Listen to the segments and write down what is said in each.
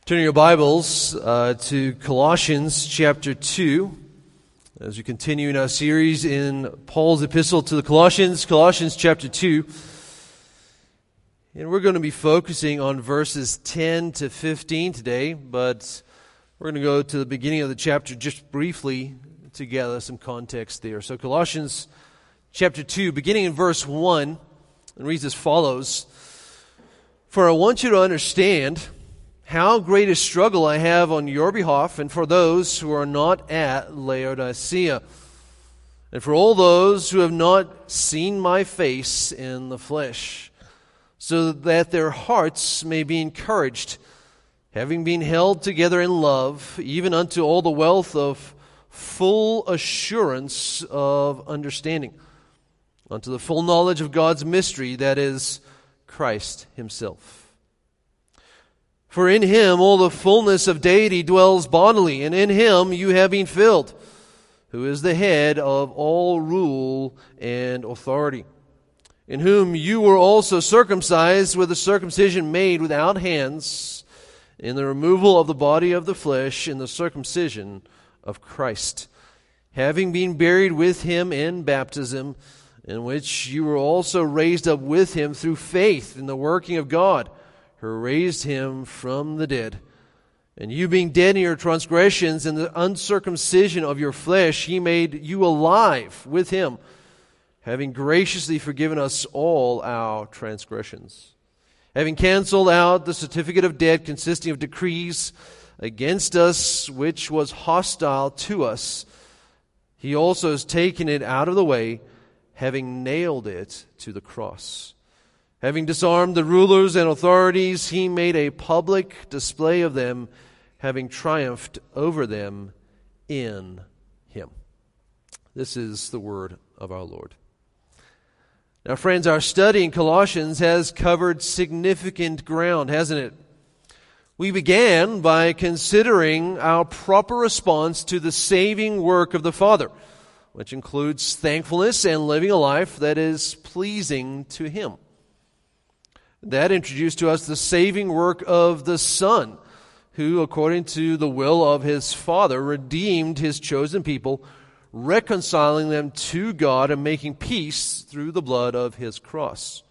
Turning your Bibles to Colossians chapter 2, as we continue in our series in Paul's epistle to the Colossians, Colossians chapter 2. And we're going to be focusing on verses 10 to 15 today, but we're going to go to the beginning of the chapter just briefly to gather some context there. So Colossians chapter 2, beginning in verse 1, and reads as follows: "For I want you to understand how great a struggle I have on your behalf and for those who are not at Laodicea, and for all those who have not seen my face in the flesh, so that their hearts may be encouraged, having been held together in love, even unto all the wealth of full assurance of understanding, unto the full knowledge of God's mystery, that is, Christ himself. For in him all the fullness of deity dwells bodily, and in him you have been filled, who is the head of all rule and authority, in whom you were also circumcised with a circumcision made without hands, in the removal of the body of the flesh, in the circumcision of Christ, having been buried with him in baptism, in which you were also raised up with him through faith in the working of God, who raised him from the dead. And you being dead in your transgressions and the uncircumcision of your flesh, he made you alive with him, having graciously forgiven us all our transgressions, having canceled out the certificate of debt consisting of decrees against us, which was hostile to us. He also has taken it out of the way, having nailed it to the cross. Having disarmed the rulers and authorities, he made a public display of them, having triumphed over them in him." This is the word of our Lord. Now, friends, our study in Colossians has covered significant ground, hasn't it? We began by considering our proper response to the saving work of the Father, which includes thankfulness and living a life that is pleasing to him. That introduced to us the saving work of the Son, who, according to the will of his Father, redeemed his chosen people, reconciling them to God and making peace through the blood of his cross.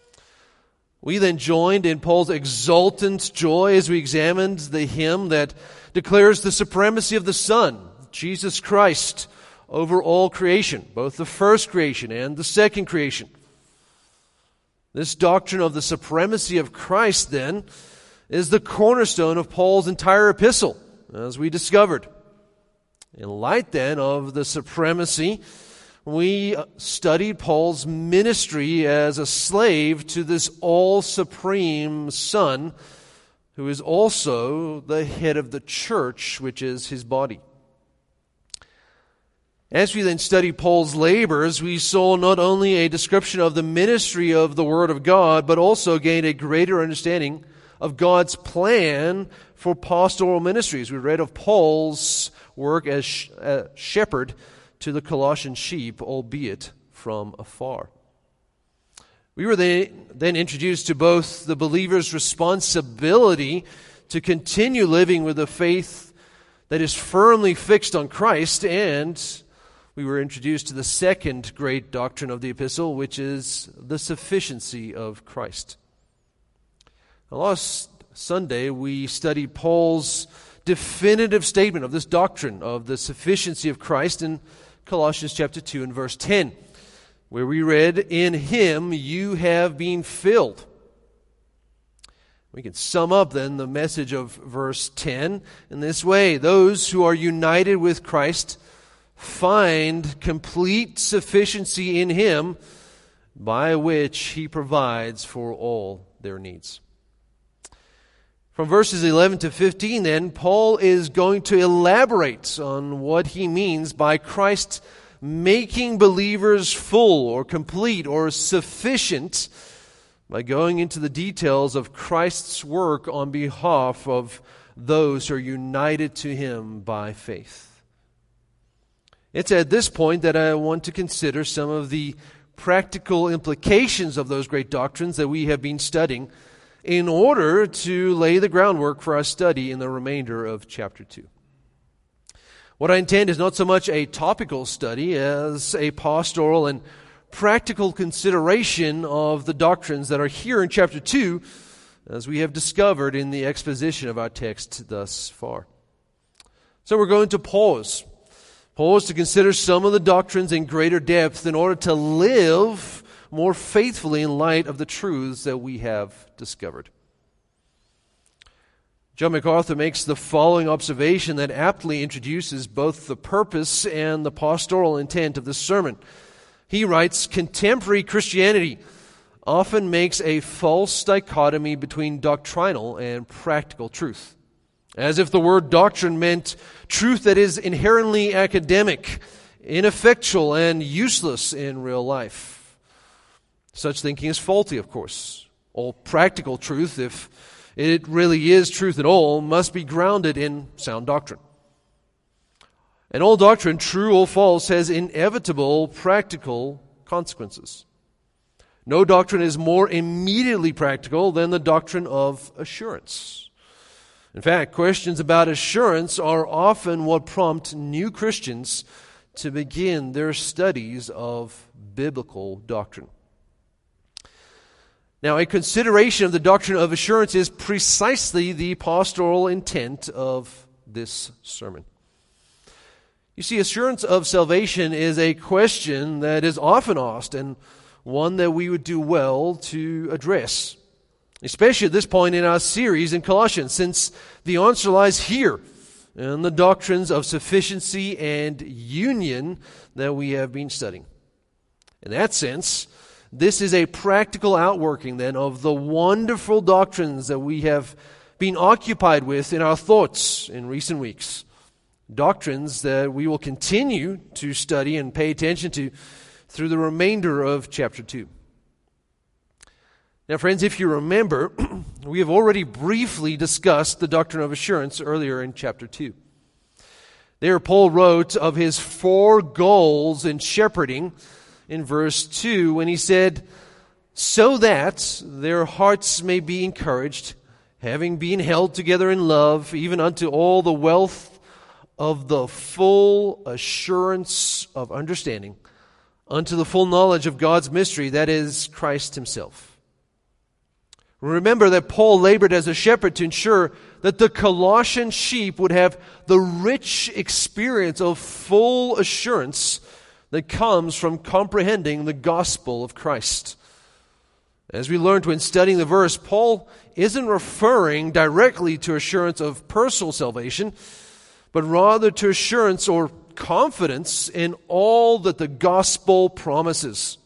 We then joined in Paul's exultant joy as we examined the hymn that declares the supremacy of the Son, Jesus Christ, over all creation, both the first creation and the second creation. This doctrine of the supremacy of Christ, then, is the cornerstone of Paul's entire epistle, as we discovered. In light, then, of the supremacy, we studied Paul's ministry as a slave to this all-supreme Son, who is also the head of the church, which is his body. As we then studied Paul's labors, we saw not only a description of the ministry of the Word of God, but also gained a greater understanding of God's plan for pastoral ministries. We read of Paul's work as shepherd to the Colossian sheep, albeit from afar. We were then introduced to both the believer's responsibility to continue living with a faith that is firmly fixed on Christ, and we were introduced to the second great doctrine of the epistle, which is the sufficiency of Christ. Now, last Sunday, we studied Paul's definitive statement of this doctrine of the sufficiency of Christ in Colossians chapter 2 and verse 10, where we read, "In him you have been filled." We can sum up then the message of verse 10 in this way: those who are united with Christ find complete sufficiency in him, by which he provides for all their needs. From verses 11 to 15 then, Paul is going to elaborate on what he means by Christ making believers full or complete or sufficient, by going into the details of Christ's work on behalf of those who are united to him by faith. It's at this point that I want to consider some of the practical implications of those great doctrines that we have been studying in order to lay the groundwork for our study in the remainder of chapter 2. What I intend is not so much a topical study as a pastoral and practical consideration of the doctrines that are here in chapter 2, as we have discovered in the exposition of our text thus far. So we're going to pause to consider some of the doctrines in greater depth in order to live more faithfully in light of the truths that we have discovered. John MacArthur makes the following observation that aptly introduces both the purpose and the pastoral intent of this sermon. He writes, "Contemporary Christianity often makes a false dichotomy between doctrinal and practical truth, as if the word doctrine meant truth that is inherently academic, ineffectual, and useless in real life. Such thinking is faulty, of course. All practical truth, if it really is truth at all, must be grounded in sound doctrine. And all doctrine, true or false, has inevitable practical consequences. No doctrine is more immediately practical than the doctrine of assurance. In fact, questions about assurance are often what prompt new Christians to begin their studies of biblical doctrine. Now, a consideration of the doctrine of assurance is precisely the pastoral intent of this sermon. You see, assurance of salvation is a question that is often asked and one that we would do well to address, especially at this point in our series in Colossians, since the answer lies here in the doctrines of sufficiency and union that we have been studying. In that sense, this is a practical outworking then of the wonderful doctrines that we have been occupied with in our thoughts in recent weeks. Doctrines that we will continue to study and pay attention to through the remainder of chapter 2. Now, friends, if you remember, we have already briefly discussed the doctrine of assurance earlier in chapter 2. There, Paul wrote of his 4 goals in shepherding in verse 2 when he said, "So that their hearts may be encouraged, having been held together in love, even unto all the wealth of the full assurance of understanding, unto the full knowledge of God's mystery, that is, Christ himself." Remember that Paul labored as a shepherd to ensure that the Colossian sheep would have the rich experience of full assurance that comes from comprehending the gospel of Christ. As we learned when studying the verse, Paul isn't referring directly to assurance of personal salvation, but rather to assurance or confidence in all that the gospel promises.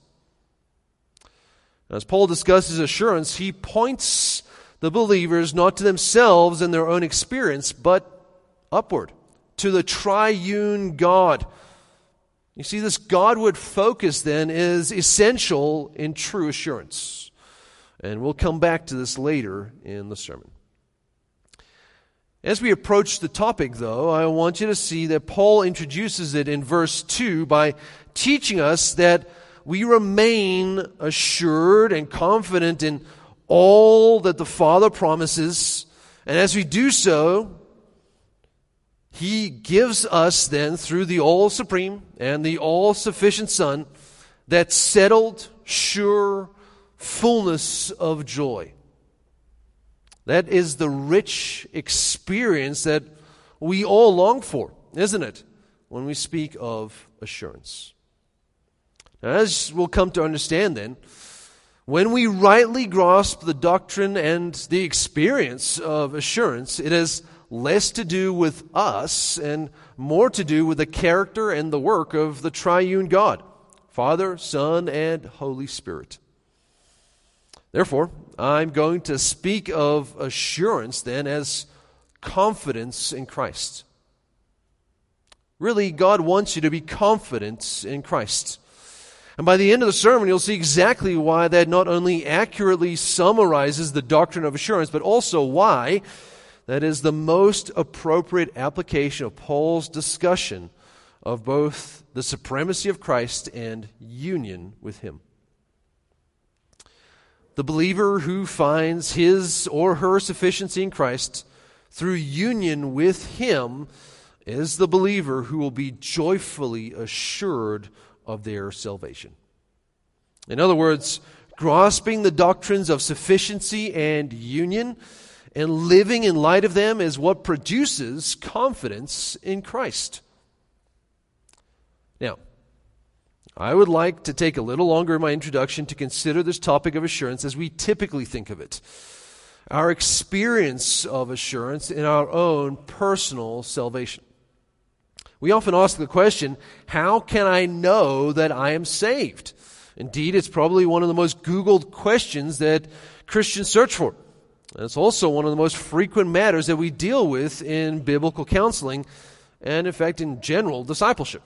As Paul discusses assurance, he points the believers not to themselves and their own experience, but upward, to the triune God. You see, this Godward focus then is essential in true assurance. And we'll come back to this later in the sermon. As we approach the topic, though, I want you to see that Paul introduces it in verse 2 by teaching us that we remain assured and confident in all that the Father promises. And as we do so, He gives us then, through the all-supreme and the all-sufficient Son, that settled, sure fullness of joy. That is the rich experience that we all long for, isn't it, when we speak of assurance? Now, as we'll come to understand then, when we rightly grasp the doctrine and the experience of assurance, it has less to do with us and more to do with the character and the work of the triune God, Father, Son, and Holy Spirit. Therefore, I'm going to speak of assurance then as confidence in Christ. Really, God wants you to be confident in Christ. And by the end of the sermon, you'll see exactly why that not only accurately summarizes the doctrine of assurance, but also why that is the most appropriate application of Paul's discussion of both the supremacy of Christ and union with Him. The believer who finds his or her sufficiency in Christ through union with Him is the believer who will be joyfully assured of their salvation. In other words, grasping the doctrines of sufficiency and union and living in light of them is what produces confidence in Christ. Now, I would like to take a little longer in my introduction to consider this topic of assurance as we typically think of it. Our experience of assurance in our own personal salvation. We often ask the question, how can I know that I am saved? Indeed, it's probably one of the most Googled questions that Christians search for. And it's also one of the most frequent matters that we deal with in biblical counseling and, in fact, in general discipleship.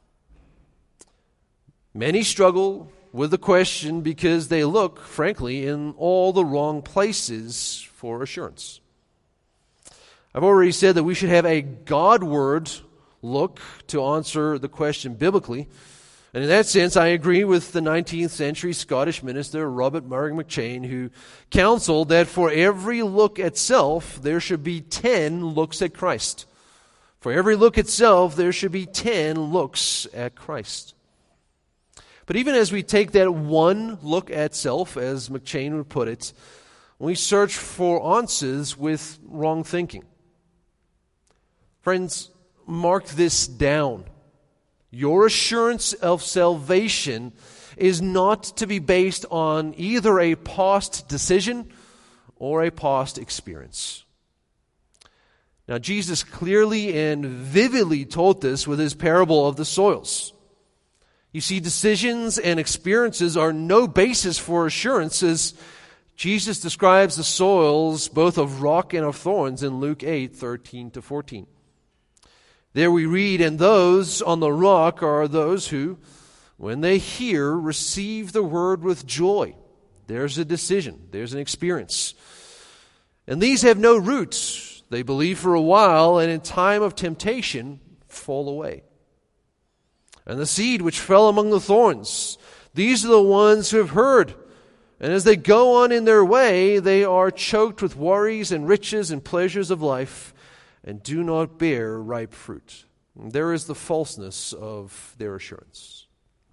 Many struggle with the question because they look, frankly, in all the wrong places for assurance. I've already said that we should have a Godward look to answer the question biblically. And in that sense, I agree with the 19th century Scottish minister Robert Murray McCheyne, who counseled that for every look at self, there should be 10 looks at Christ. For every look at self, there should be 10 looks at Christ. But even as we take that one look at self, as McCheyne would put it, we search for answers with wrong thinking. Friends, mark this down. Your assurance of salvation is not to be based on either a past decision or a past experience. Now, Jesus clearly and vividly taught this with his parable of the soils. You see, decisions and experiences are no basis for assurance, as Jesus describes the soils both of rock and of thorns in Luke 8:13-14. There we read, "And those on the rock are those who, when they hear, receive the word with joy." There's a decision. There's an experience. "And these have no roots. They believe for a while, and in time of temptation fall away. And the seed which fell among the thorns, these are the ones who have heard. And as they go on in their way, they are choked with worries and riches and pleasures of life, and do not bear ripe fruit." There is the falseness of their assurance.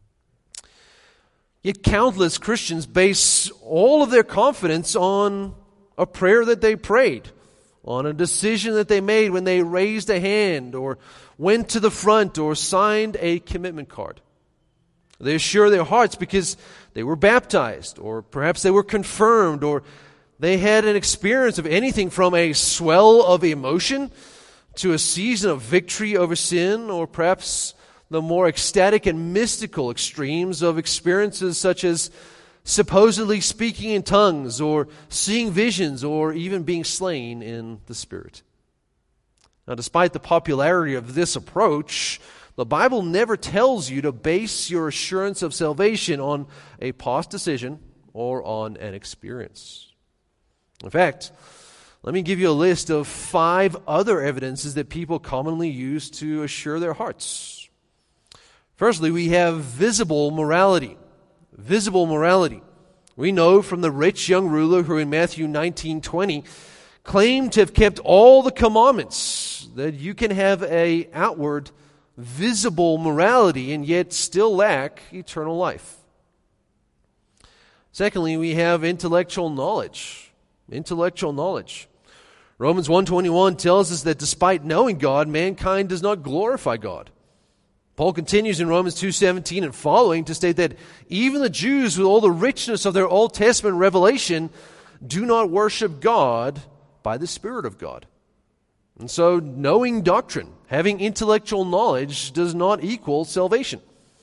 Yet countless Christians base all of their confidence on a prayer that they prayed, on a decision that they made when they raised a hand or went to the front or signed a commitment card. They assure their hearts because they were baptized, or perhaps they were confirmed, or they had an experience of anything from a swell of emotion to a season of victory over sin, or perhaps the more ecstatic and mystical extremes of experiences such as supposedly speaking in tongues, or seeing visions, or even being slain in the Spirit. Now, despite the popularity of this approach, the Bible never tells you to base your assurance of salvation on a past decision or on an experience. In fact, let me give you a list of 5 other evidences that people commonly use to assure their hearts. Firstly, we have visible morality. Visible morality. We know from the rich young ruler who in Matthew 19:20 claimed to have kept all the commandments that you can have an outward, visible morality and yet still lack eternal life. Secondly, we have intellectual knowledge. Intellectual knowledge. Romans 1:21 tells us that despite knowing God, mankind does not glorify God. Paul continues in Romans 2:17 and following to state that even the Jews, with all the richness of their Old Testament revelation, do not worship God by the Spirit of God. And so knowing doctrine, having intellectual knowledge, does not equal salvation.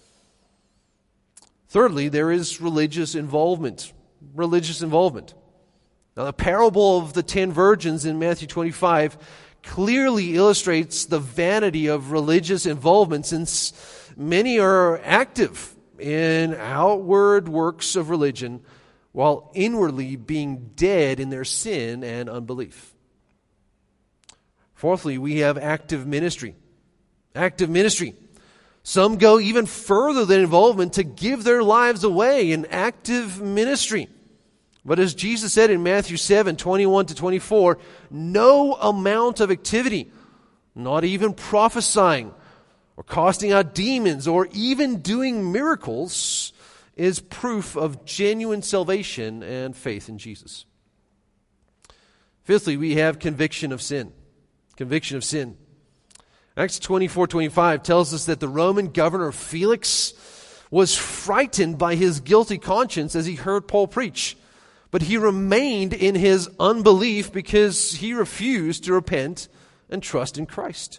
Thirdly, there is religious involvement. Religious involvement. Now, the parable of the 10 virgins in Matthew 25 clearly illustrates the vanity of religious involvement, since many are active in outward works of religion while inwardly being dead in their sin and unbelief. Fourthly, we have active ministry. Active ministry. Some go even further than involvement to give their lives away in active ministry. But as Jesus said in Matthew 7:21-24, no amount of activity, not even prophesying or casting out demons or even doing miracles, is proof of genuine salvation and faith in Jesus. Fifthly, we have conviction of sin. Conviction of sin. Acts 24:25 tells us that the Roman governor Felix was frightened by his guilty conscience as he heard Paul preach. But he remained in his unbelief because he refused to repent and trust in Christ.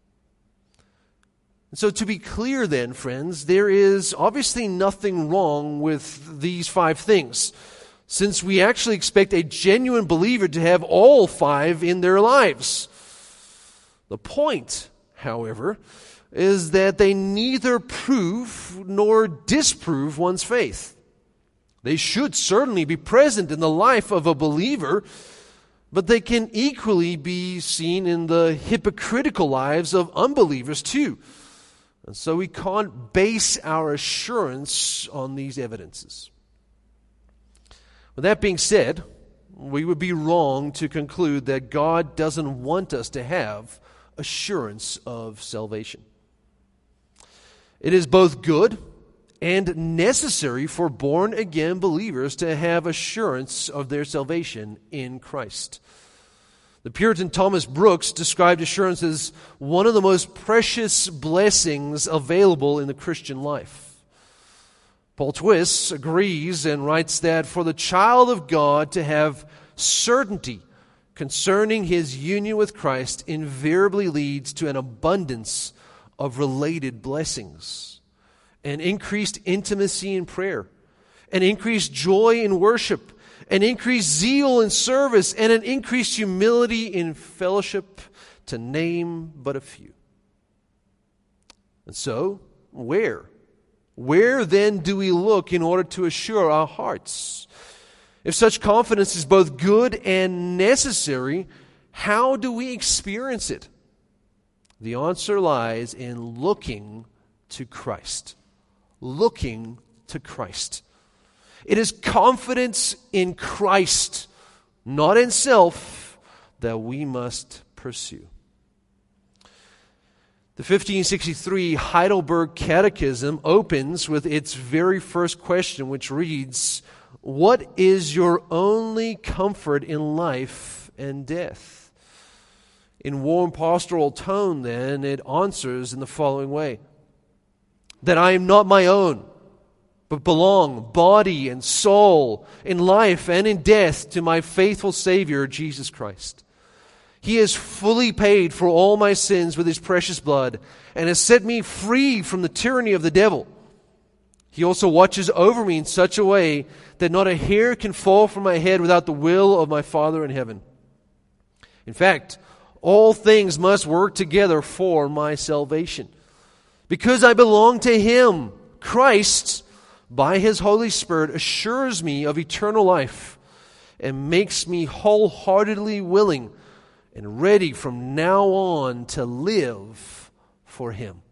And so to be clear then, friends, there is obviously nothing wrong with these 5 things, since we actually expect a genuine believer to have all 5 in their lives. The point, however, is that they neither prove nor disprove one's faith. They should certainly be present in the life of a believer, but they can equally be seen in the hypocritical lives of unbelievers too. And so we can't base our assurance on these evidences. With that being said, we would be wrong to conclude that God doesn't want us to have assurance of salvation. It is both good and necessary for born-again believers to have assurance of their salvation in Christ. The Puritan Thomas Brooks described assurance as one of the most precious blessings available in the Christian life. Paul Twiss agrees and writes that for the child of God to have certainty concerning his union with Christ invariably leads to an abundance of related blessings, an increased intimacy in prayer, an increased joy in worship, an increased zeal in service, and an increased humility in fellowship, to name but a few. And so, where then do we look in order to assure our hearts? If such confidence is both good and necessary, how do we experience it? The answer lies in looking to Christ. Looking to Christ. It is confidence in Christ, not in self, that we must pursue. The 1563 Heidelberg Catechism opens with its very first question, which reads, "What is your only comfort in life and death?" In warm pastoral tone, then, it answers in the following way: that I am not my own, but belong, body and soul, in life and in death, to my faithful Savior, Jesus Christ. He has fully paid for all my sins with His precious blood, and has set me free from the tyranny of the devil. He also watches over me in such a way that not a hair can fall from my head without the will of my Father in heaven. In fact, all things must work together for my salvation. Because I belong to Him, Christ, by His Holy Spirit, assures me of eternal life and makes me wholeheartedly willing and ready from now on to live for Him.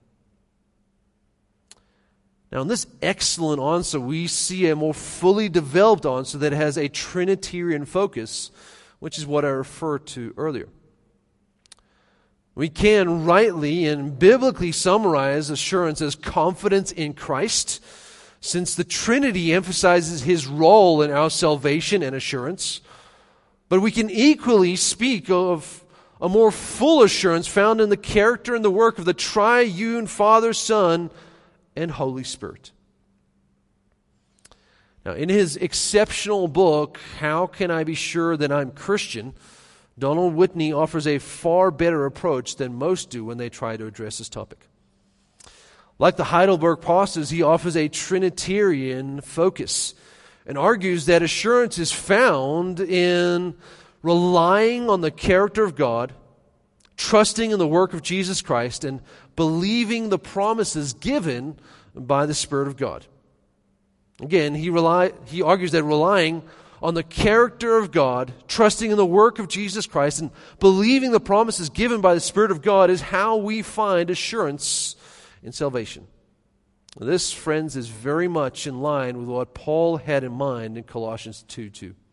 Now, in this excellent answer, we see a more fully developed answer that has a Trinitarian focus, which is what I referred to earlier. We can rightly and biblically summarize assurance as confidence in Christ, since the Trinity emphasizes His role in our salvation and assurance. But we can equally speak of a more full assurance found in the character and the work of the triune Father, Son, and Holy Spirit. Now, in his exceptional book, How Can I Be Sure That I'm Christian?, Donald Whitney offers a far better approach than most do when they try to address this topic. Like the Heidelberg pastors, he offers a Trinitarian focus and argues that assurance is found in relying on the character of God, trusting in the work of Jesus Christ, and believing the promises given by the Spirit of God. Again, he argues that relying on the character of God, trusting in the work of Jesus Christ, and believing the promises given by the Spirit of God is how we find assurance in salvation. This, friends, is very much in line with what Paul had in mind in Colossians 2:2.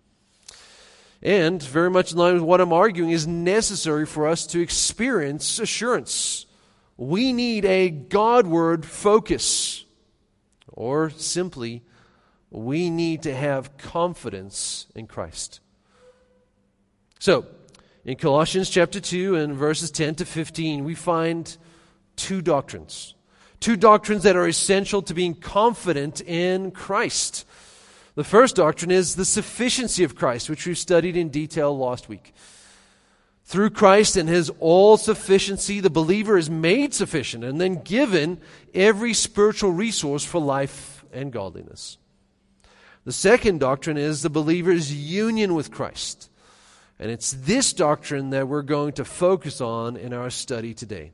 and very much in line with what I'm arguing, is necessary for us to experience assurance. We need a Godward focus, or simply, we need to have confidence in Christ. So, in Colossians chapter 2 and verses 10 to 15, we find two doctrines. Two doctrines that are essential to being confident in Christ. The first doctrine is the sufficiency of Christ, which we studied in detail last week. Through Christ and His all-sufficiency, the believer is made sufficient and then given every spiritual resource for life and godliness. The second doctrine is the believer's union with Christ. And it's this doctrine that we're going to focus on in our study today.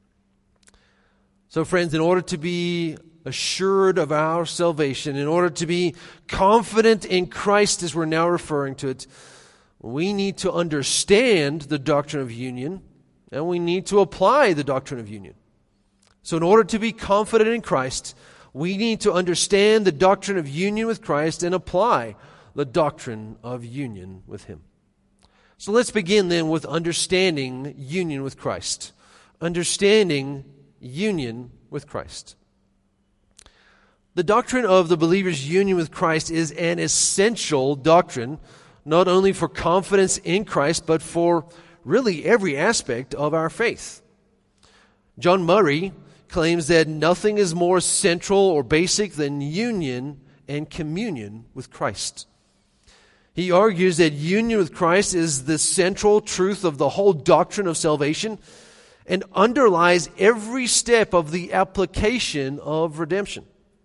So friends, in order to be assured of our salvation, in order to be confident in Christ as we're now referring to it, we need to understand the doctrine of union, and we need to apply the doctrine of union. So in order to be confident in Christ, we need to understand the doctrine of union with Christ and apply the doctrine of union with Him. So let's begin then with understanding union with Christ. Understanding union with Christ. The doctrine of the believer's union with Christ is an essential doctrine, not only for confidence in Christ, but for really every aspect of our faith. John Murray claims that nothing is more central or basic than union and communion with Christ. He argues that union with Christ is the central truth of the whole doctrine of salvation and underlies every step of the application of redemption.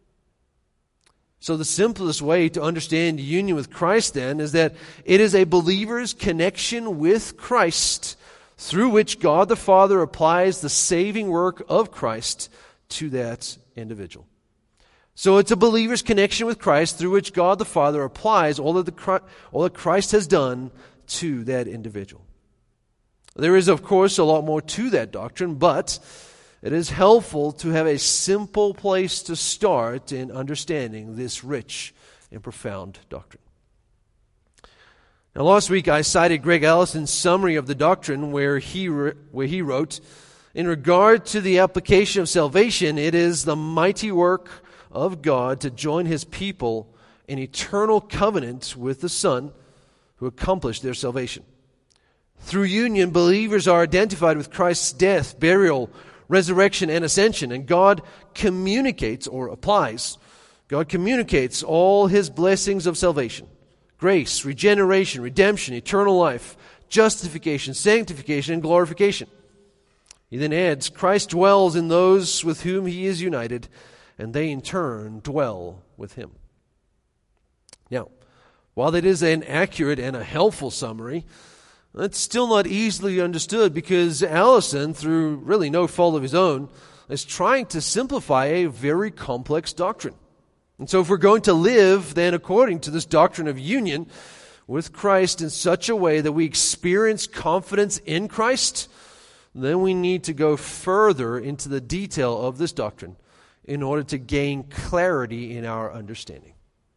So the simplest way to understand union with Christ then is that it is a believer's connection with Christ through which God the Father applies the saving work of Christ to that individual. So it's a believer's connection with Christ through which God the Father applies all that Christ has done to that individual. There is, of course, a lot more to that doctrine, but it is helpful to have a simple place to start in understanding this rich and profound doctrine. Now, last week I cited Greg Allison's summary of the doctrine where he wrote, "In regard to the application of salvation, it is the mighty work of God to join His people in eternal covenant with the Son who accomplished their salvation. Through union, believers are identified with Christ's death, burial, resurrection, and ascension, and God communicates all His blessings of salvation: grace, regeneration, redemption, eternal life, justification, sanctification, and glorification. He then adds, Christ dwells in those with whom He is united, and they in turn dwell with Him." Now, while that is an accurate and a helpful summary, it's still not easily understood because Allison, through really no fault of his own, is trying to simplify a very complex doctrine. And so if we're going to live then according to this doctrine of union with Christ in such a way that we experience confidence in Christ, then we need to go further into the detail of this doctrine in order to gain clarity in our understanding.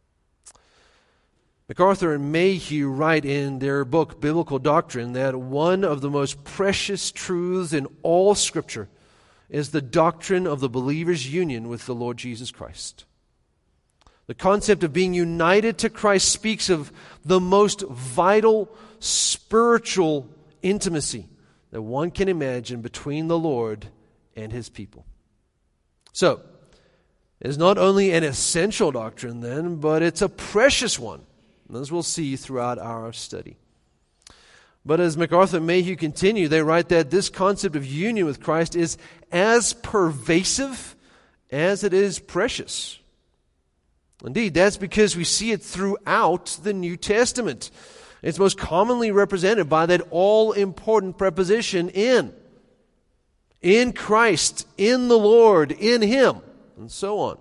MacArthur and Mayhew write in their book, Biblical Doctrine, that one of the most precious truths in all Scripture is the doctrine of the believer's union with the Lord Jesus Christ. The concept of being united to Christ speaks of the most vital spiritual intimacy that one can imagine between the Lord and His people. So, it is not only an essential doctrine then, but it's a precious one, as we'll see throughout our study. But as MacArthur and Mayhew continue, they write that this concept of union with Christ is as pervasive as it is precious. Indeed, that's because we see it throughout the New Testament. It's most commonly represented by that all-important preposition in. In Christ, in the Lord, in Him, and so on.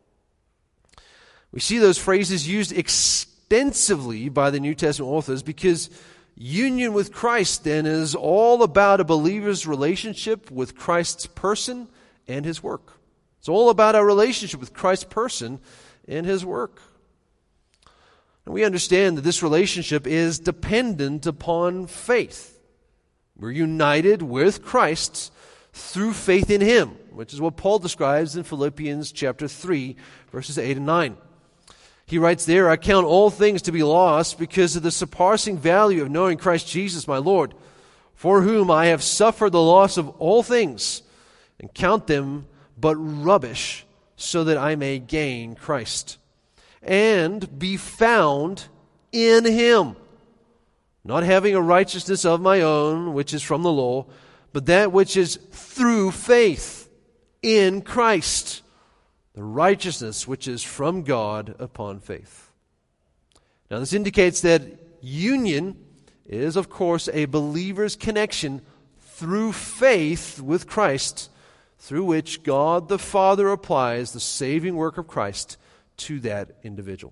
We see those phrases used extensively by the New Testament authors because union with Christ then is all about a believer's relationship with Christ's person and His work. It's all about our relationship with Christ's person and His work. And we understand that this relationship is dependent upon faith. We're united with Christ through faith in Him, which is what Paul describes in Philippians chapter 3, verses 8 and 9. He writes there, "I count all things to be lost because of the surpassing value of knowing Christ Jesus my Lord, for whom I have suffered the loss of all things, and count them but rubbish, so that I may gain Christ, and be found in Him, not having a righteousness of my own, which is from the law, but that which is through faith in Christ, the righteousness which is from God upon faith." Now this indicates that union is, of course, a believer's connection through faith with Christ, through which God the Father applies the saving work of Christ to that individual.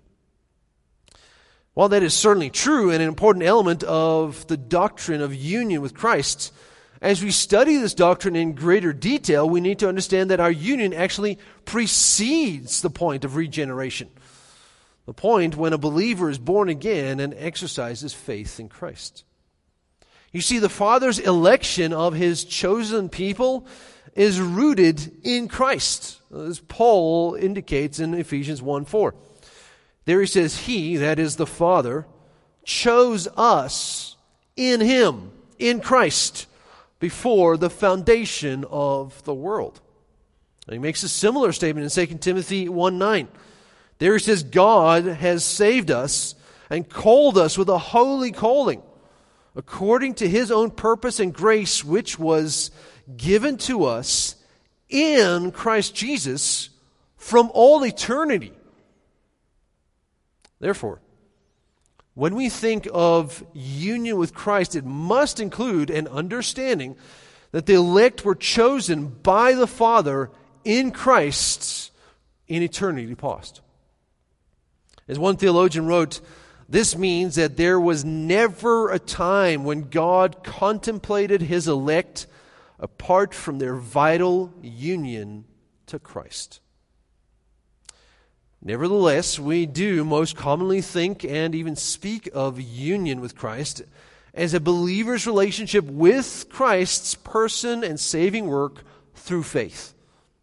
While that is certainly true and an important element of the doctrine of union with Christ, as we study this doctrine in greater detail, we need to understand that our union actually precedes the point of regeneration, the point when a believer is born again and exercises faith in Christ. You see, the Father's election of His chosen people is rooted in Christ, as Paul indicates in Ephesians 1:4. There he says, "He," that is the Father, "chose us in Him," in Christ, "before the foundation of the world." And he makes a similar statement in 2 Timothy 1:9. There he says, "God has saved us and called us with a holy calling, according to His own purpose and grace, which was given to us in Christ Jesus from all eternity." Therefore, when we think of union with Christ, it must include an understanding that the elect were chosen by the Father in Christ in eternity past. As one theologian wrote, this means that there was never a time when God contemplated His elect apart from their vital union to Christ. Nevertheless, we do most commonly think and even speak of union with Christ as a believer's relationship with Christ's person and saving work through faith.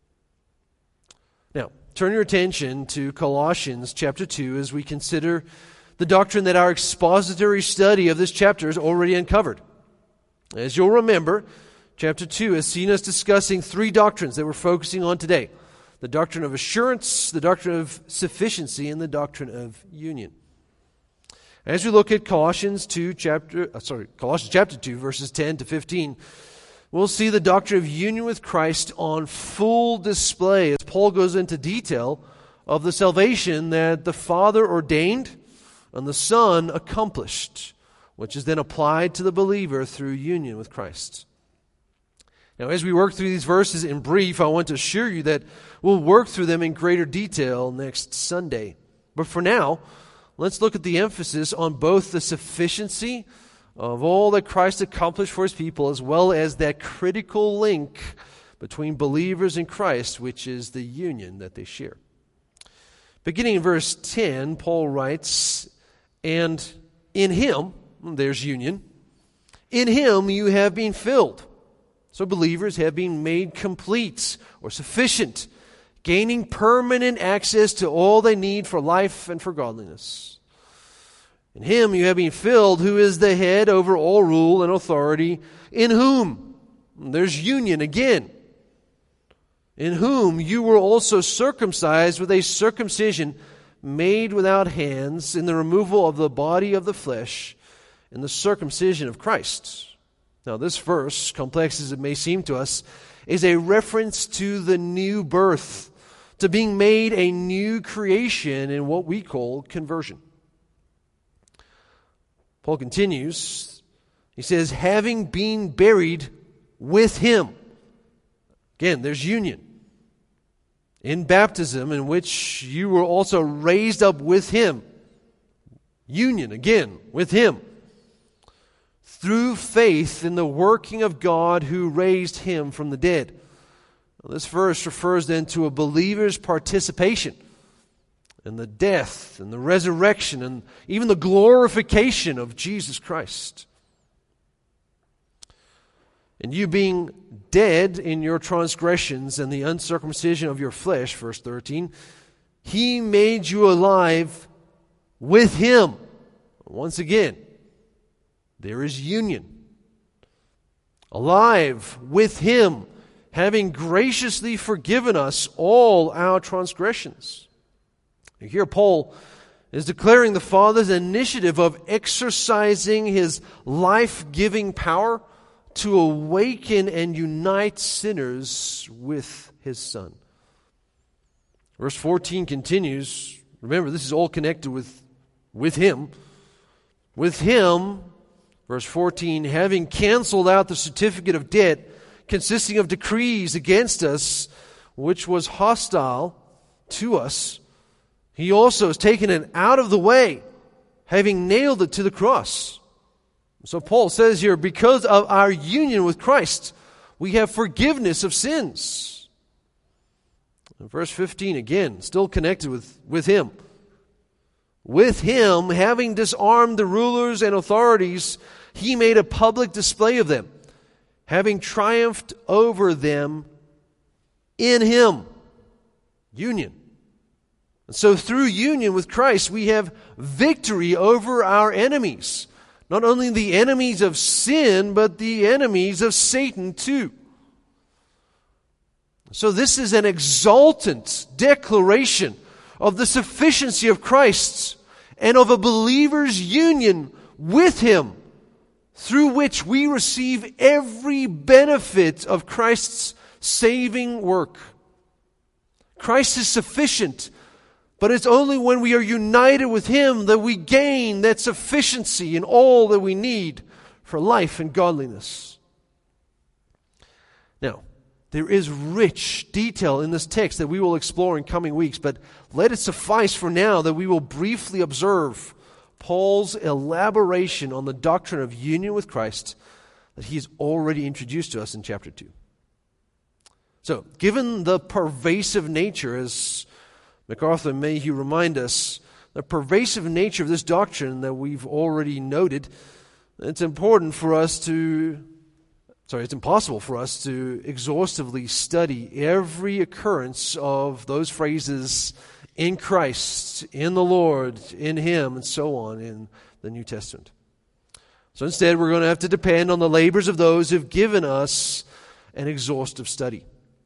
Now, turn your attention to Colossians chapter 2 as we consider the doctrine that our expository study of this chapter has already uncovered. As you'll remember, chapter 2 has seen us discussing three doctrines that we're focusing on today: the doctrine of assurance, the doctrine of sufficiency, and the doctrine of union. As we look at Colossians chapter 2, verses 10 to 15, we'll see the doctrine of union with Christ on full display as Paul goes into detail of the salvation that the Father ordained and the Son accomplished, which is then applied to the believer through union with Christ. Now, as we work through these verses in brief, I want to assure you that we'll work through them in greater detail next Sunday. But for now, let's look at the emphasis on both the sufficiency of all that Christ accomplished for His people, as well as that critical link between believers in Christ, which is the union that they share. Beginning in verse 10, Paul writes, "And in Him," there's union, "in Him you have been filled." So believers have been made complete or sufficient, gaining permanent access to all they need for life and for godliness. In Him you have been filled, who is the head over all rule and authority, in whom, there's union again, in whom you were also circumcised with a circumcision made without hands, in the removal of the body of the flesh, in the circumcision of Christ. Now, this verse, complex as it may seem to us, is a reference to the new birth, to being made a new creation in what we call conversion. Paul continues, he says, "having been buried with Him." Again, there's union. "In baptism, in which you were also raised up with Him." Union, again, with Him. "Through faith in the working of God who raised Him from the dead." Now, this verse refers then to a believer's participation and the death and the resurrection and even the glorification of Jesus Christ. And you being dead in your transgressions and the uncircumcision of your flesh, verse 13, He made you alive with Him. Once again, there is union. Alive with Him, having graciously forgiven us all our transgressions. Here Paul is declaring the Father's initiative of exercising His life-giving power to awaken and unite sinners with His Son. Verse 14 continues. Remember, this is all connected with Him. With Him, verse 14, having canceled out the certificate of debt consisting of decrees against us, which was hostile to us, He also has taken it out of the way, having nailed it to the cross. So Paul says here, because of our union with Christ, we have forgiveness of sins. And verse 15 again, still connected with Him. With Him, having disarmed the rulers and authorities, He made a public display of them, having triumphed over them in Him. Union. And so through union with Christ, we have victory over our enemies. Not only the enemies of sin, but the enemies of Satan too. So this is an exultant declaration of the sufficiency of Christ and of a believer's union with Him, through which we receive every benefit of Christ's saving work. Christ is sufficient, but it's only when we are united with Him that we gain that sufficiency in all that we need for life and godliness. Now, there is rich detail in this text that we will explore in coming weeks, but let it suffice for now that we will briefly observe Paul's elaboration on the doctrine of union with Christ that he's already introduced to us in chapter 2. So, given the pervasive nature, as MacArthur and Mayhew remind us, the pervasive nature of this doctrine that we've already noted, it's impossible for us to exhaustively study every occurrence of those phrases in Christ, in the Lord, in Him, and so on in the New Testament. So instead, we're going to have to depend on the labors of those who've given us an exhaustive study.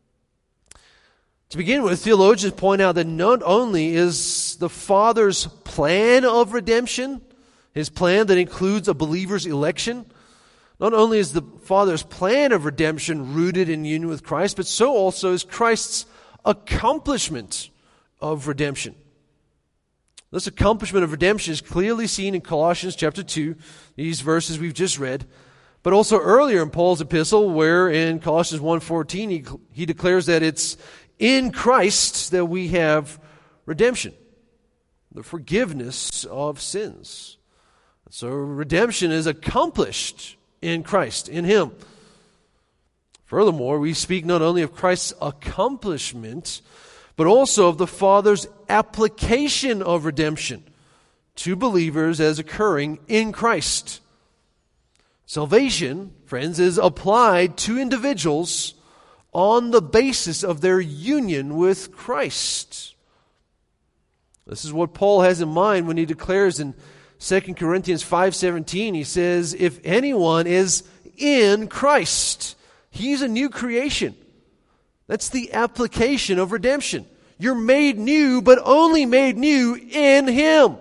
To begin with, theologians point out that not only is the Father's plan of redemption, His plan that includes a believer's election, not only is the Father's plan of redemption rooted in union with Christ, but so also is Christ's accomplishment of redemption. This accomplishment of redemption is clearly seen in Colossians chapter 2, these verses we've just read, but also earlier in Paul's epistle, where in Colossians 1:14 he declares that it's in Christ that we have redemption, the forgiveness of sins. So redemption is accomplished in Christ, in Him. Furthermore, we speak not only of Christ's accomplishment, but also of the Father's application of redemption to believers as occurring in Christ. Salvation, friends, is applied to individuals on the basis of their union with Christ. This is what Paul has in mind when he declares in 2 Corinthians 5:17, he says, if anyone is in Christ, he's a new creation. That's the application of redemption. You're made new, but only made new in Him.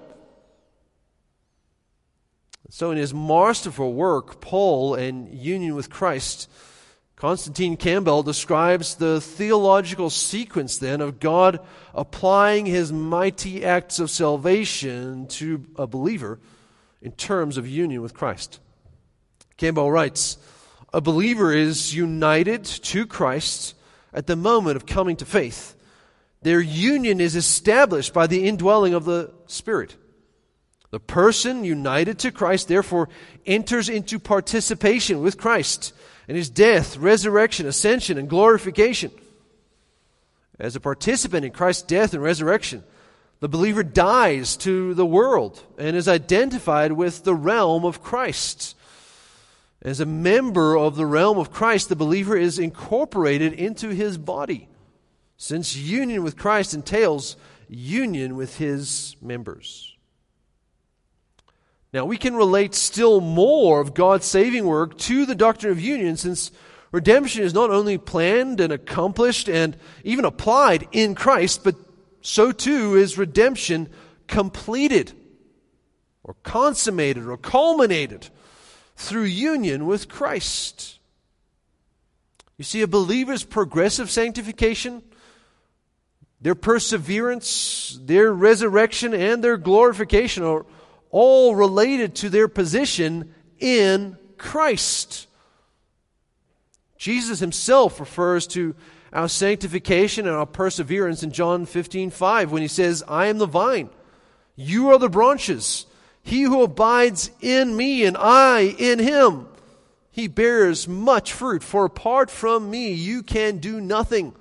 So in his masterful work, Paul and Union with Christ, Constantine Campbell describes the theological sequence then of God applying His mighty acts of salvation to a believer in terms of union with Christ. Campbell writes, a believer is united to Christ at the moment of coming to faith. Their union is established by the indwelling of the Spirit. The person united to Christ, therefore, enters into participation with Christ in His death, resurrection, ascension, and glorification. As a participant in Christ's death and resurrection, The believer dies to the world and is identified with the realm of Christ. As a member of the realm of Christ, the believer is incorporated into his body, since union with Christ entails union with his members. Now, we can relate still more of God's saving work to the doctrine of union, since redemption is not only planned and accomplished and even applied in Christ, but so too is redemption completed or consummated or culminated through union with Christ. You see, a believer's progressive sanctification, their perseverance, their resurrection, and their glorification are all related to their position in Christ. Jesus himself refers to our sanctification and our perseverance in John 15:5 when he says, I am the vine, you are the branches. He who abides in me and I in him, he bears much fruit, for apart from me you can do nothing.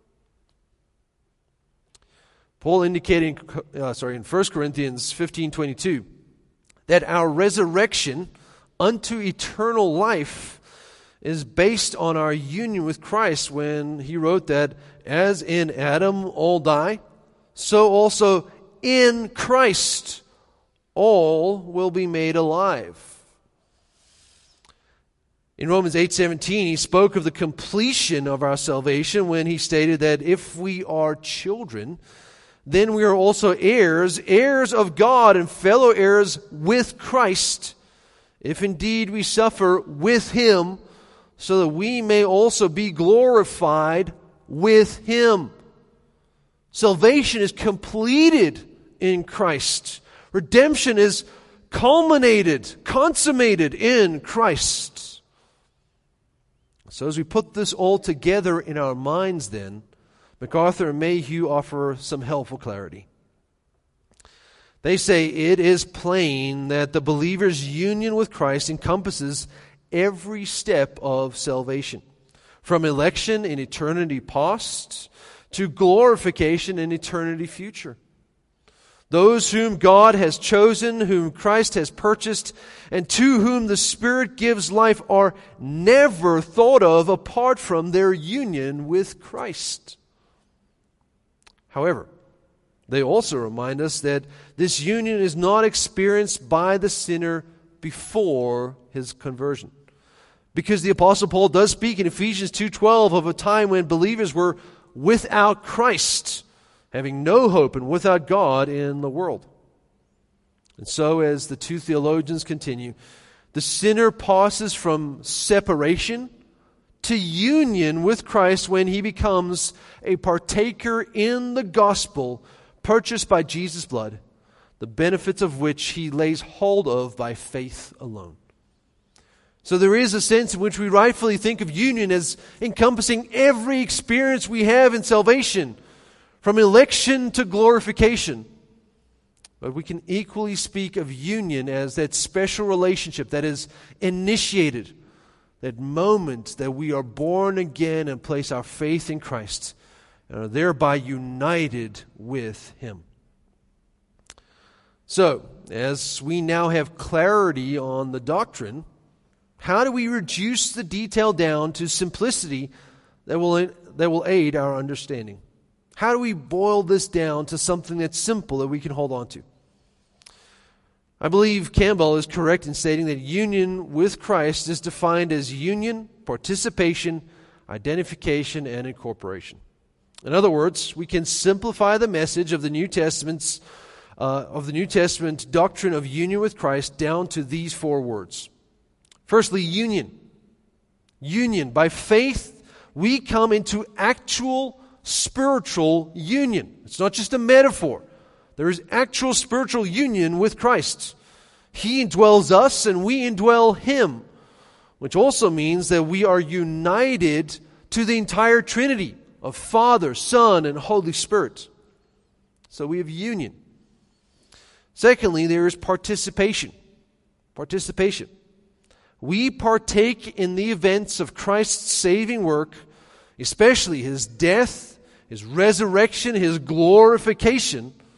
Paul indicating in 1 Corinthians 15:22 that our resurrection unto eternal life is based on our union with Christ, when he wrote that as in Adam all die, so also in Christ all will be made alive. In Romans 8:17, he spoke of the completion of our salvation when he stated that if we are children, then we are also heirs, heirs of God and fellow heirs with Christ, if indeed we suffer with him, so that we may also be glorified with him. Salvation is completed in Christ. Redemption is culminated, consummated in Christ. So as we put this all together in our minds then, MacArthur and Mayhew offer some helpful clarity. They say it is plain that the believer's union with Christ encompasses every step of salvation, from election in eternity past to glorification in eternity future. Those whom God has chosen, whom Christ has purchased, and to whom the Spirit gives life are never thought of apart from their union with Christ. However, they also remind us that this union is not experienced by the sinner before his conversion. Because the Apostle Paul does speak in Ephesians 2:12 of a time when believers were without Christ, having no hope and without God in the world. And so, as the two theologians continue, the sinner passes from separation to union with Christ when he becomes a partaker in the gospel purchased by Jesus' blood, the benefits of which he lays hold of by faith alone. So there is a sense in which we rightfully think of union as encompassing every experience we have in salvation, from election to glorification. But we can equally speak of union as that special relationship that is initiated, that moment that we are born again and place our faith in Christ, and are thereby united with him. So, as we now have clarity on the doctrine, how do we reduce the detail down to simplicity that will aid our understanding? How do we boil this down to something that's simple that we can hold on to? I believe Campbell is correct in stating that union with Christ is defined as union, participation, identification, and incorporation. In other words, we can simplify the message of the New Testament doctrine of union with Christ down to these four words. Firstly, union. Union. By faith, we come into actual spiritual union. It's not just a metaphor. There is actual spiritual union with Christ. He indwells us and we indwell him, which also means that we are united to the entire Trinity of Father, Son, and Holy Spirit. So we have union. Secondly, there is participation. Participation. We partake in the events of Christ's saving work, especially his death, his resurrection, his glorification,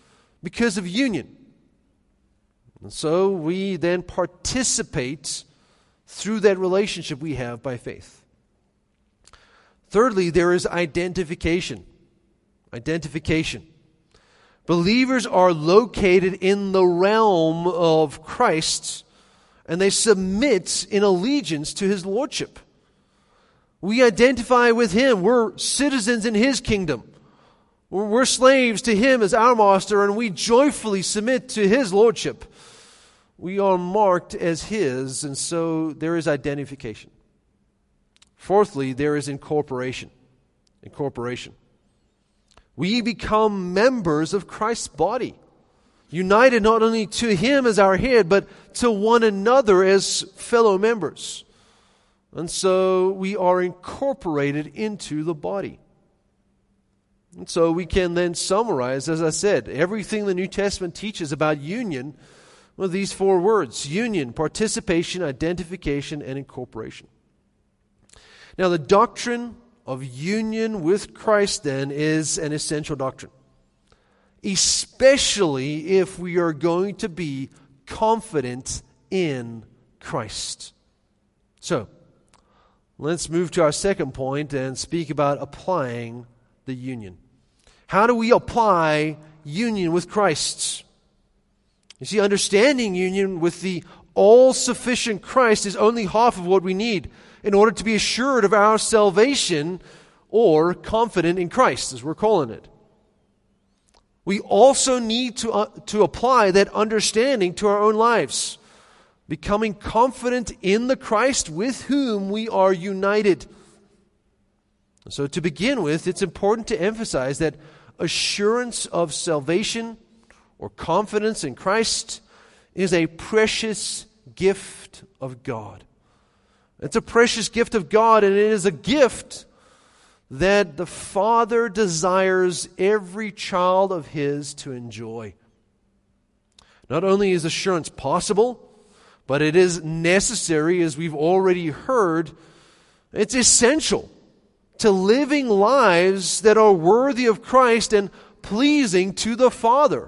because of union. And so we then participate through that relationship we have by faith. Thirdly, there is identification. Identification. Believers are located in the realm of Christ, and they submit in allegiance to His lordship. We identify with Him. We're citizens in His kingdom. We're slaves to Him as our master, and we joyfully submit to His lordship. We are marked as His, and so there is identification. Fourthly, there is incorporation. Incorporation. We become members of Christ's body, united not only to Him as our head, but to one another as fellow members. And so we are incorporated into the body. And so we can then summarize, as I said, everything the New Testament teaches about union with these four words: union, participation, identification, and incorporation. Now, the doctrine of union with Christ, then, is an essential doctrine, especially if we are going to be confident in Christ. So, let's move to our second point and speak about applying the union. How do we apply union with Christ? You see, understanding union with the all-sufficient Christ is only half of what we need in order to be assured of our salvation, or confident in Christ, as we're calling it. We also need to apply that understanding to our own lives, becoming confident in the Christ with whom we are united. So to begin with, it's important to emphasize that assurance of salvation or confidence in Christ is a precious gift of God. It's a precious gift of God, and it is a gift that the Father desires every child of His to enjoy. Not only is assurance possible, but it is necessary, as we've already heard. It's essential to living lives that are worthy of Christ and pleasing to the Father.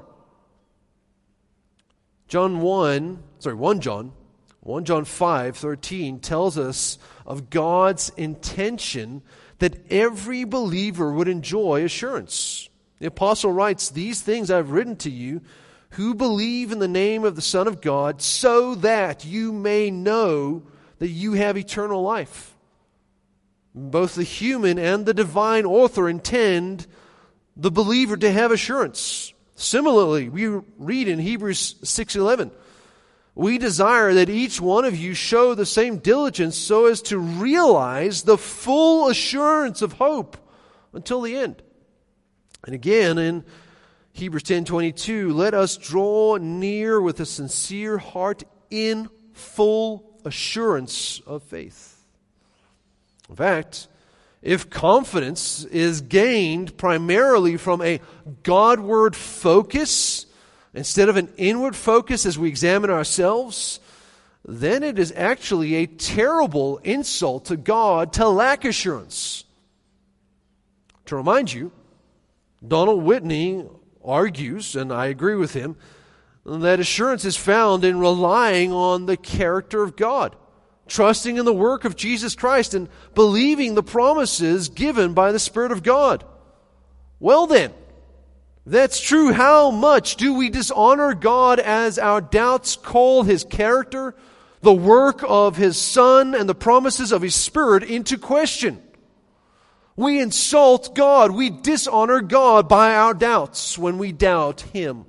1 John 5:13 tells us of God's intention that every believer would enjoy assurance. The apostle writes, "These things I've written to you who believe in the name of the Son of God, so that you may know that you have eternal life." Both the human and the divine author intend the believer to have assurance. Similarly, we read in Hebrews 6:11, "We desire that each one of you show the same diligence so as to realize the full assurance of hope until the end." And again in Hebrews 10:22, "Let us draw near with a sincere heart in full assurance of faith." In fact, if confidence is gained primarily from a Godward focus instead of an inward focus as we examine ourselves, then it is actually a terrible insult to God to lack assurance. To remind you, Donald Whitney argues, and I agree with him, that assurance is found in relying on the character of God, trusting in the work of Jesus Christ, and believing the promises given by the Spirit of God. Well then, if that's true, how much do we dishonor God as our doubts call His character, the work of His Son, and the promises of His Spirit into question? We insult God, we dishonor God by our doubts when we doubt Him.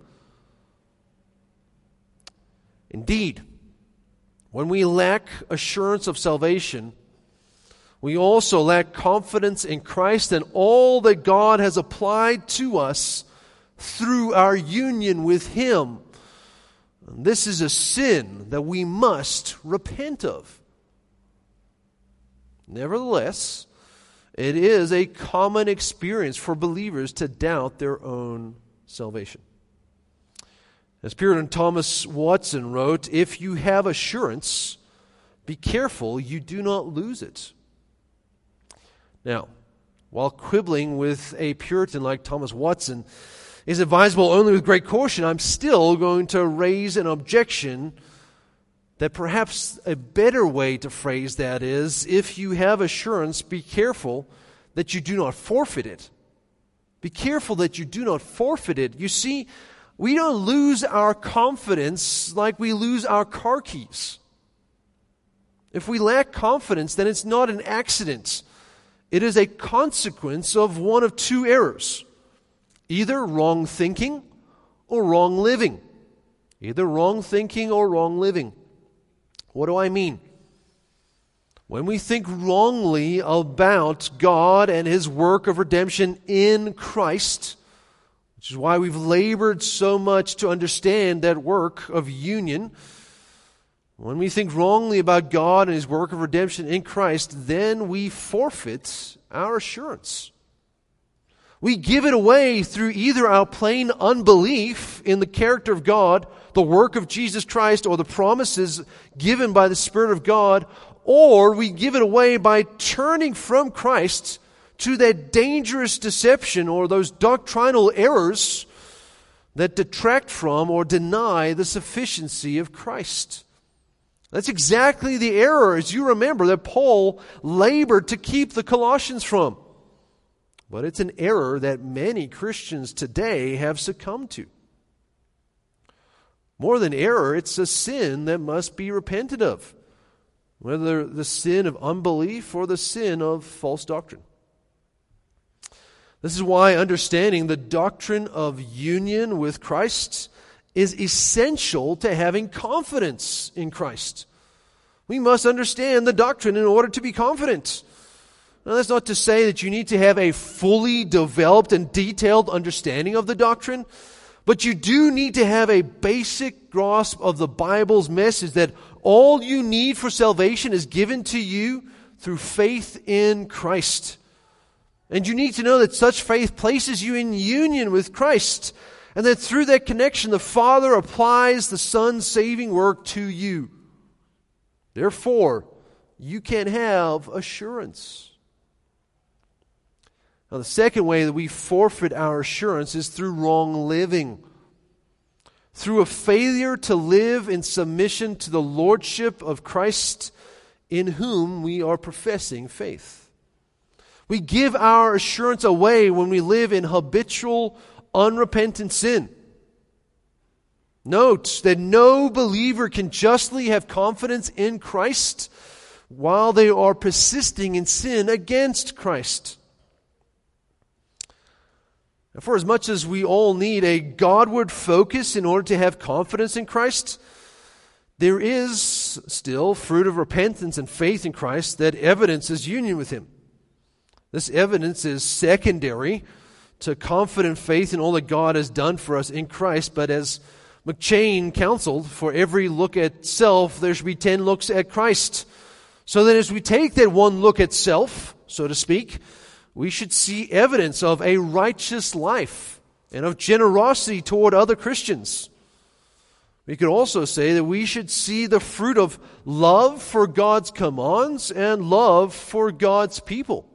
Indeed, when we lack assurance of salvation, we also lack confidence in Christ and all that God has applied to us through our union with Him. And this is a sin that we must repent of. Nevertheless, it is a common experience for believers to doubt their own salvation. As Puritan Thomas Watson wrote, "If you have assurance, be careful you do not lose it." Now, while quibbling with a Puritan like Thomas Watson, is advisable only with great caution, I'm still going to raise an objection that perhaps a better way to phrase that is, if you have assurance, be careful that you do not forfeit it. Be careful that you do not forfeit it. You see, we don't lose our confidence like we lose our car keys. If we lack confidence, then it's not an accident. It is a consequence of one of two errors. Either wrong thinking or wrong living. Either wrong thinking or wrong living. What do I mean? When we think wrongly about God and His work of redemption in Christ, which is why we've labored so much to understand that work of union. When we think wrongly about God and His work of redemption in Christ, then we forfeit our assurance. We give it away through either our plain unbelief in the character of God, the work of Jesus Christ, or the promises given by the Spirit of God, or we give it away by turning from Christ to that dangerous deception or those doctrinal errors that detract from or deny the sufficiency of Christ. That's exactly the error, as you remember, that Paul labored to keep the Colossians from. But it's an error that many Christians today have succumbed to. More than error, it's a sin that must be repented of, whether the sin of unbelief or the sin of false doctrine. This is why understanding the doctrine of union with Christ is essential to having confidence in Christ. We must understand the doctrine in order to be confident. Now, that's not to say that you need to have a fully developed and detailed understanding of the doctrine, but you do need to have a basic grasp of the Bible's message that all you need for salvation is given to you through faith in Christ. And you need to know that such faith places you in union with Christ, and that through that connection the Father applies the Son's saving work to you. Therefore, you can have assurance. Now, the second way that we forfeit our assurance is through wrong living. Through a failure to live in submission to the Lordship of Christ in whom we are professing faith. We give our assurance away when we live in habitual, unrepentant sin. Note that no believer can justly have confidence in Christ while they are persisting in sin against Christ. For as much as we all need a Godward focus in order to have confidence in Christ, there is still fruit of repentance and faith in Christ that evidences union with Him. This evidence is secondary to confident faith in all that God has done for us in Christ, but as McChain counseled, for every look at self, there should be 10 looks at Christ. So that as we take that one look at self, so to speak, we should see evidence of a righteous life and of generosity toward other Christians. We could also say that we should see the fruit of love for God's commands and love for God's people.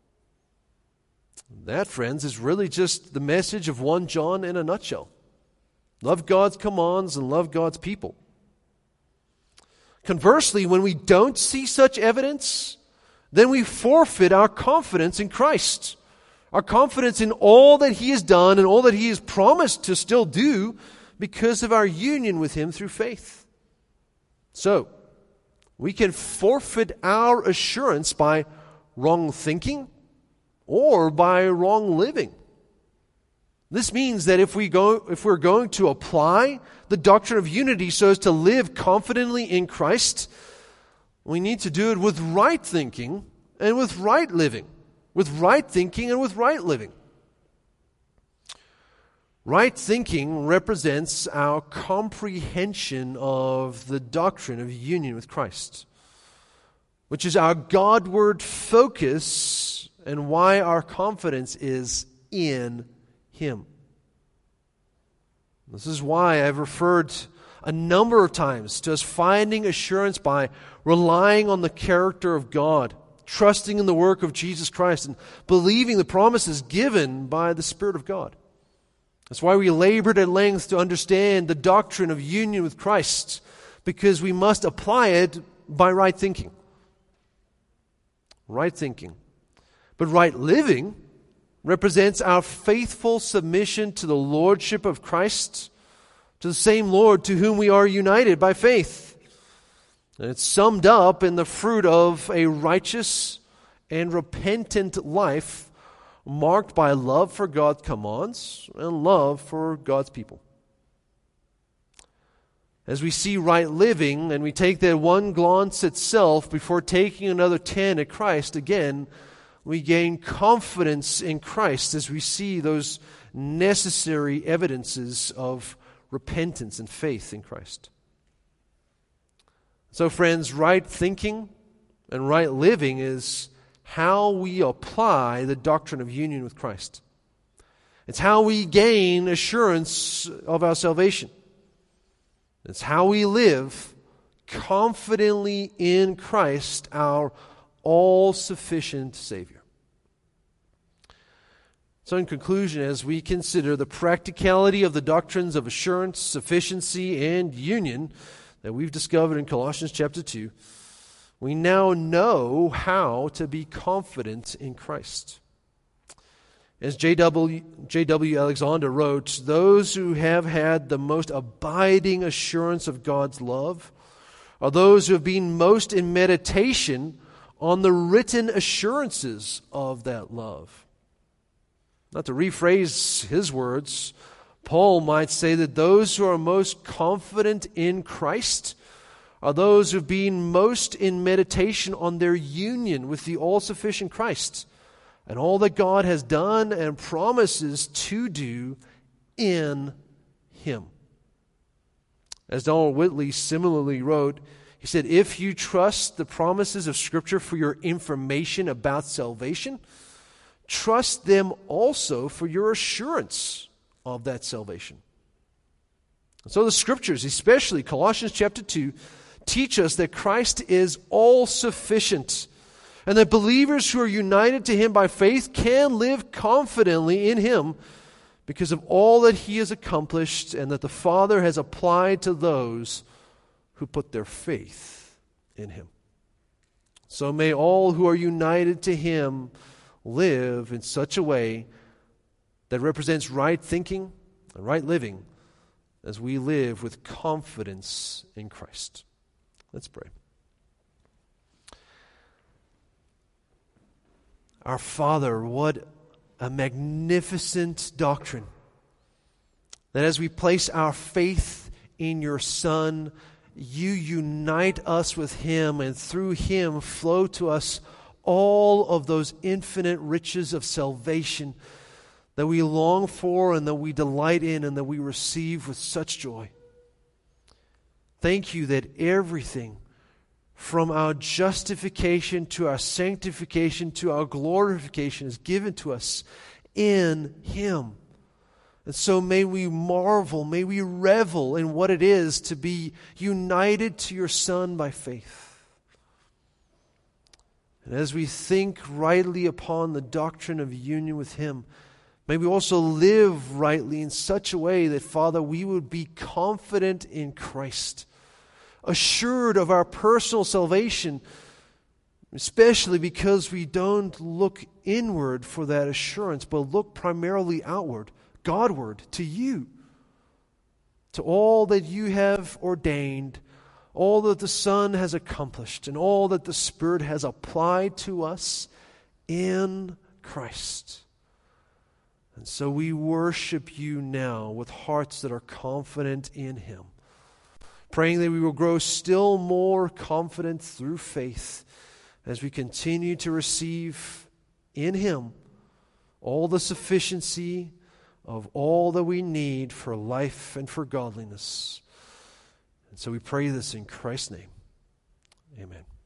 That, friends, is really just the message of 1 John in a nutshell. Love God's commands and love God's people. Conversely, when we don't see such evidence, then we forfeit our confidence in Christ, our confidence in all that He has done and all that He has promised to still do because of our union with Him through faith. So, we can forfeit our assurance by wrong thinking or by wrong living. This means that if we're going to apply the doctrine of unity so as to live confidently in Christ, we need to do it with right thinking and with right living. With right thinking and with right living. Right thinking represents our comprehension of the doctrine of union with Christ, which is our Godward focus and why our confidence is in Him. This is why I've referred a number of times to us finding assurance by relying on the character of God, trusting in the work of Jesus Christ, and believing the promises given by the Spirit of God. That's why we labored at length to understand the doctrine of union with Christ, because we must apply it by right thinking. Right thinking. But right living represents our faithful submission to the lordship of Christ, to the same Lord to whom we are united by faith. And it's summed up in the fruit of a righteous and repentant life marked by love for God's commands and love for God's people. As we see right living and we take that one glance at self before taking another 10 at Christ, again, we gain confidence in Christ as we see those necessary evidences of repentance and faith in Christ. So friends, right thinking and right living is how we apply the doctrine of union with Christ. It's how we gain assurance of our salvation. It's how we live confidently in Christ, our all-sufficient Savior. So in conclusion, as we consider the practicality of the doctrines of assurance, sufficiency, and union that we've discovered in Colossians chapter 2, we now know how to be confident in Christ. As J.W. Alexander wrote, those who have had the most abiding assurance of God's love are those who have been most in meditation on the written assurances of that love. Not to rephrase his words, Paul might say that those who are most confident in Christ are those who have been most in meditation on their union with the all-sufficient Christ and all that God has done and promises to do in Him. As Donald Whitley similarly wrote, he said, if you trust the promises of Scripture for your information about salvation, trust them also for your assurance of that salvation. So the Scriptures, especially Colossians chapter 2, teach us that Christ is all-sufficient, and that believers who are united to Him by faith can live confidently in Him because of all that He has accomplished and that the Father has applied to those who put their faith in Him. So may all who are united to Him live in such a way that represents right thinking and right living as we live with confidence in Christ. Let's pray. Our Father, what a magnificent doctrine that as we place our faith in your Son, you unite us with Him, and through Him flow to us all of those infinite riches of salvation that we long for and that we delight in and that we receive with such joy. Thank you that everything from our justification to our sanctification to our glorification is given to us in Him. And so may we marvel, may we revel in what it is to be united to your Son by faith. And as we think rightly upon the doctrine of union with Him, may we also live rightly in such a way that, Father, we would be confident in Christ, assured of our personal salvation, especially because we don't look inward for that assurance, but look primarily outward, Godward, to you, to all that you have ordained, all that the Son has accomplished, and all that the Spirit has applied to us in Christ. And so we worship you now with hearts that are confident in Him, praying that we will grow still more confident through faith as we continue to receive in Him all the sufficiency of all that we need for life and for godliness. And so we pray this in Christ's name. Amen.